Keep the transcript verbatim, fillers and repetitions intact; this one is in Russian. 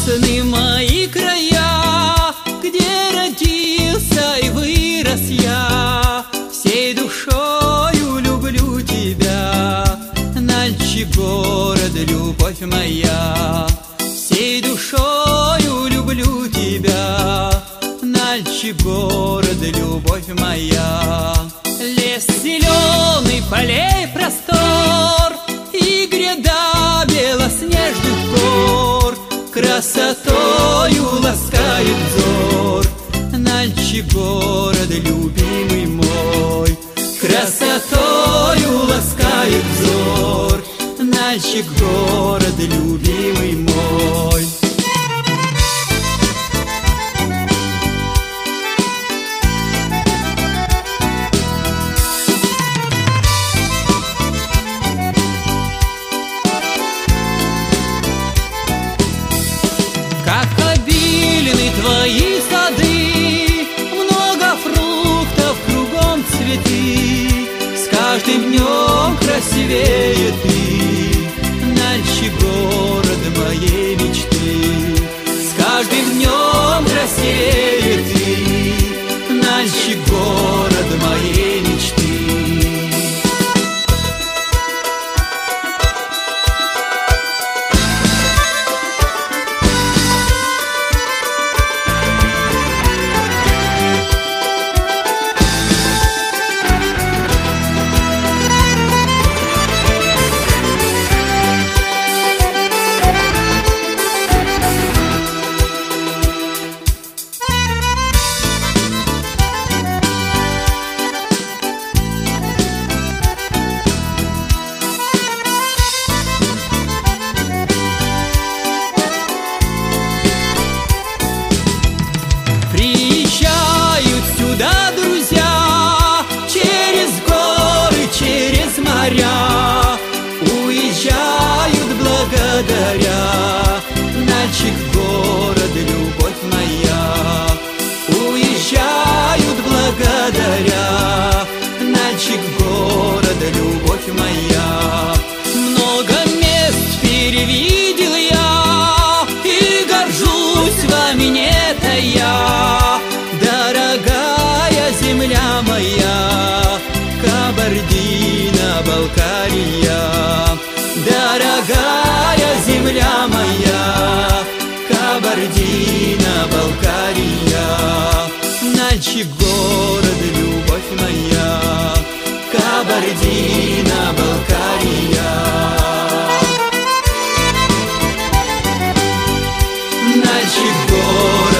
прекрасны мои края, где родился и вырос я. Всей душою люблю тебя, Нальчик город, любовь моя. Всей душою люблю тебя, Нальчик город, любовь моя. Лес зеленый, полей простор и гряда белоснежных гор красотою ласкает взор. Нальчик город, любимый мой, красотою ласкает взор. Нальчик город, любимый мой. Как обильны твои сады, много фруктов, кругом цветы. С каждым днем красивее ты, Нальчик город моей мечты. С каждым днем красивее ты, Нальчик город моей мечты. Приезжают сюда друзья через горы, через моря, уезжают благодаря. Нальчик город, любовь моя. Уезжают благодаря. Нальчик город, любовь моя. Много мест перевидел я и горжусь вами не тая. Дорогая земля моя, Кабардино-Балкария. Дорогая земля моя, Кабардино-Балкария. Нальчик город, любовь моя, Кабардино-Балкария. Нальчик город.